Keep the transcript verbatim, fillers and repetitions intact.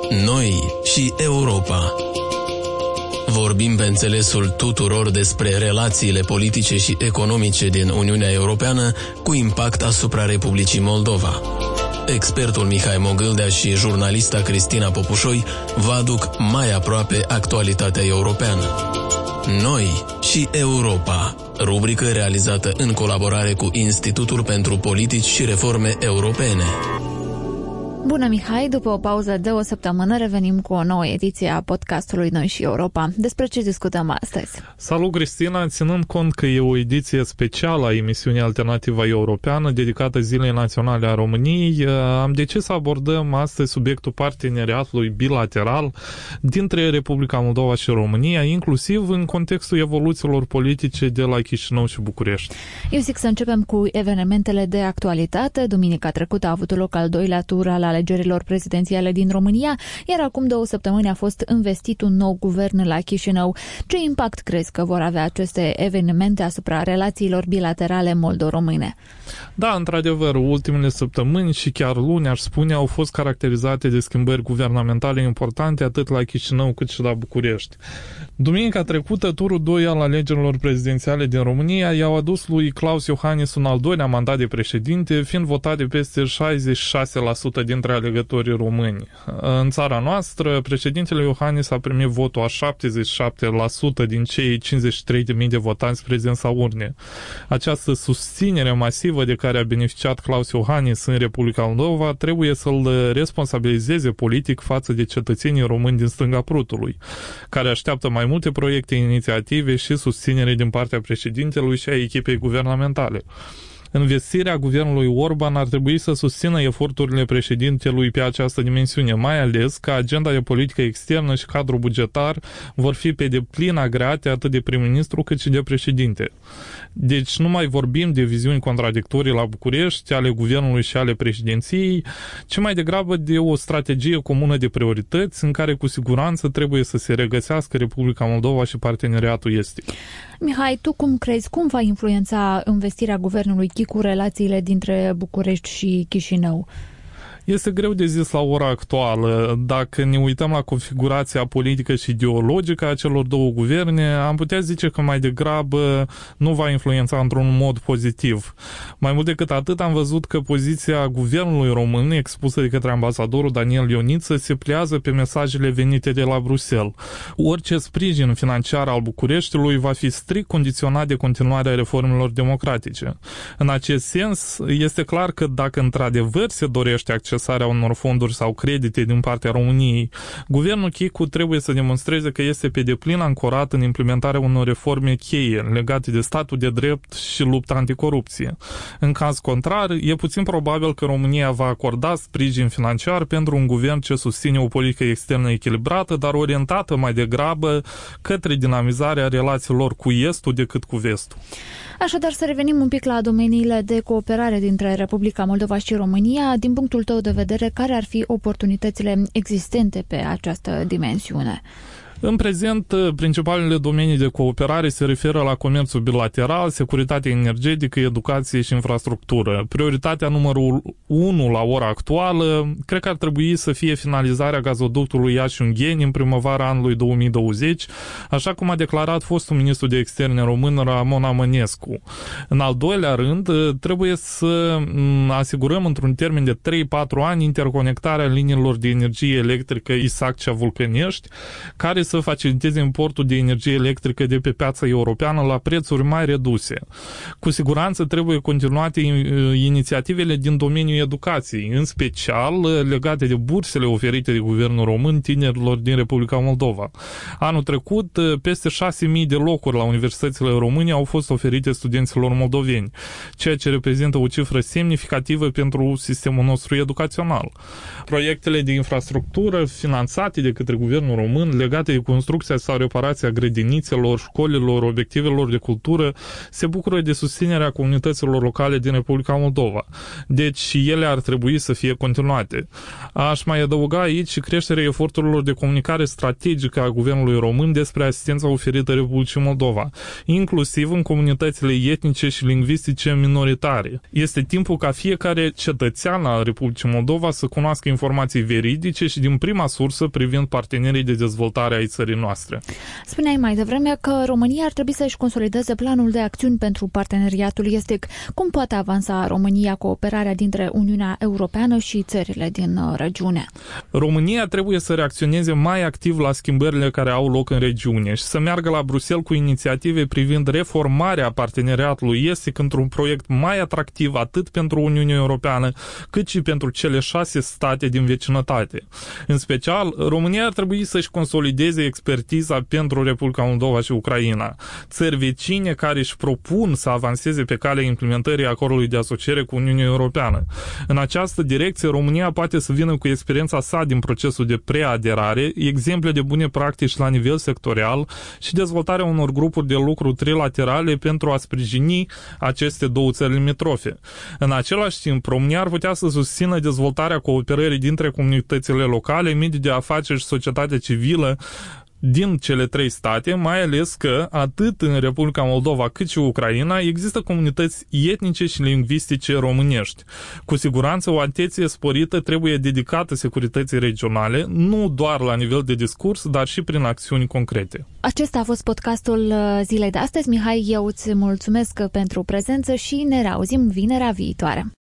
Noi și Europa. Vorbim pe înțelesul tuturor despre relațiile politice și economice din Uniunea Europeană cu impact asupra Republicii Moldova. Expertul Mihai Mogâldea și jurnalista Cristina Popușoi vă aduc mai aproape actualitatea europeană. Noi și Europa, rubrică realizată în colaborare cu Institutul pentru Politici și Reforme Europene. Bună, Mihai! După o pauză de o săptămână revenim cu o nouă ediție a podcastului Noi și Europa. Despre ce discutăm astăzi? Salut, Cristina! Ținând cont că e o ediție specială a emisiunii Alternativa Europeană dedicată Zilei Naționale a României, am decis să abordăm astăzi subiectul parteneriatului bilateral dintre Republica Moldova și România, inclusiv în contextul evoluțiilor politice de la Chișinău și București. Eu zic să începem cu evenimentele de actualitate. Duminica trecută a avut loc al doilea tur al alegerilor prezidențiale din România, iar acum două săptămâni a fost investit un nou guvern la Chișinău. Ce impact crezi că vor avea aceste evenimente asupra relațiilor bilaterale moldo-române? Da, într-adevăr, ultimele săptămâni și chiar luni, aș spune, au fost caracterizate de schimbări guvernamentale importante atât la Chișinău cât și la București. Duminica trecută, turul doi al alegerilor prezidențiale din România i-au adus lui Klaus Iohannis un al doilea mandat de președinte, fiind votat de peste șaizeci și șase la sută dintre alegătorii români. În țara noastră, președintele Iohannis a primit votul a șaptezeci și șapte la sută din cei cincizeci și trei de mii de votanți prezenți la urne. Această susținere masivă de care a beneficiat Klaus Iohannis în Republica Moldova trebuie să-l responsabilizeze politic față de cetățenii români din stânga prutului, care așteaptă mai multe proiecte, inițiative și susținere din partea președintelui și a echipei guvernamentale. Investirea guvernului Orban ar trebui să susțină eforturile președintelui pe această dimensiune, mai ales că agenda de politică externă și cadrul bugetar vor fi pe deplin agreate atât de prim-ministru cât și de președinte. Deci nu mai vorbim de viziuni contradictorii la București, ale guvernului și ale președinției, ci mai degrabă de o strategie comună de priorități în care cu siguranță trebuie să se regăsească Republica Moldova și parteneriatul estic. Mihai, tu cum crezi, cum va influența investirea guvernului Chicu relațiile dintre București și Chișinău? Este greu de zis la ora actuală. Dacă ne uităm la configurația politică și ideologică a celor două guverne, am putea zice că mai degrabă nu va influența într-un mod pozitiv. Mai mult decât atât, am văzut că poziția guvernului român, expusă de către ambasadorul Daniel Ioniță, se pliază pe mesajele venite de la Bruxelles. Orice sprijin financiar al Bucureștiului va fi strict condiționat de continuarea reformelor democratice. În acest sens, este clar că dacă într-adevăr se dorește acces unor fonduri sau credite din partea României, guvernul Chicu trebuie să demonstreze că este pe deplin ancorat în implementarea unor reforme cheie legate de statul de drept și lupta anticorupție. În caz contrar, e puțin probabil că România va acorda sprijin financiar pentru un guvern ce susține o politică externă echilibrată, dar orientată mai degrabă către dinamizarea relațiilor cu Estul decât cu Vestul. Așadar, să revenim un pic la domeniile de cooperare dintre Republica Moldova și România. Din punctul tău de vedere, care ar fi oportunitățile existente pe această dimensiune? În prezent, principalele domenii de cooperare se referă la comerțul bilateral, securitatea energetică, educație și infrastructură. Prioritatea numărul unu la ora actuală, cred că ar trebui să fie finalizarea gazoductului Iași-Ungheni în primăvara anului două mii douăzeci, așa cum a declarat fostul ministru de externe român Ramon Amănescu. În al doilea rând, trebuie să asigurăm într-un termen de trei patru ani interconectarea liniilor de energie electrică Isaccea-Vulcănești, care să faciliteze importul de energie electrică de pe piața europeană la prețuri mai reduse. Cu siguranță trebuie continuate inițiativele din domeniul educației, în special legate de bursele oferite de guvernul român tinerilor din Republica Moldova. Anul trecut, peste șase mii de locuri la universitățile române au fost oferite studenților moldoveni, ceea ce reprezintă o cifră semnificativă pentru sistemul nostru educațional. Proiectele de infrastructură finanțate de către guvernul român legate construcția sau reparația grădinițelor, școlilor, obiectivelor de cultură se bucură de susținerea comunităților locale din Republica Moldova. Deci și ele ar trebui să fie continuate. Aș mai adăuga aici și creșterea eforturilor de comunicare strategică a guvernului român despre asistența oferită Republicii Moldova, inclusiv în comunitățile etnice și lingvistice minoritare. Este timpul ca fiecare cetățean al Republicii Moldova să cunoască informații veridice și din prima sursă privind partenerii de dezvoltare ai țării noastre. Spuneai mai devreme că România ar trebui să-și consolideze planul de acțiuni pentru parteneriatul estic. Cum poate avansa România cooperarea dintre Uniunea Europeană și țările din regiune? România trebuie să reacționeze mai activ la schimbările care au loc în regiune și să meargă la Bruxelles cu inițiative privind reformarea parteneriatului estic într-un proiect mai atractiv atât pentru Uniunea Europeană cât și pentru cele șase state din vecinătate. În special, România ar trebui să-și consolideze expertiza pentru Republica Moldova și Ucraina, țări vecine care își propun să avanseze pe calea implementării acordului de asociere cu Uniunea Europeană. În această direcție, România poate să vină cu experiența sa din procesul de preaderare, exemple de bune practici la nivel sectorial și dezvoltarea unor grupuri de lucru trilaterale pentru a sprijini aceste două țări limitrofe. În același timp, România ar putea să susțină dezvoltarea cooperării dintre comunitățile locale, medii de afaceri și societatea civilă din cele trei state, mai ales că atât în Republica Moldova cât și Ucraina există comunități etnice și lingvistice românești. Cu siguranță o atenție sporită trebuie dedicată securității regionale, nu doar la nivel de discurs, dar și prin acțiuni concrete. Acesta a fost podcastul zilei de astăzi. Mihai, eu îți mulțumesc pentru prezență și ne reauzim vinerea viitoare.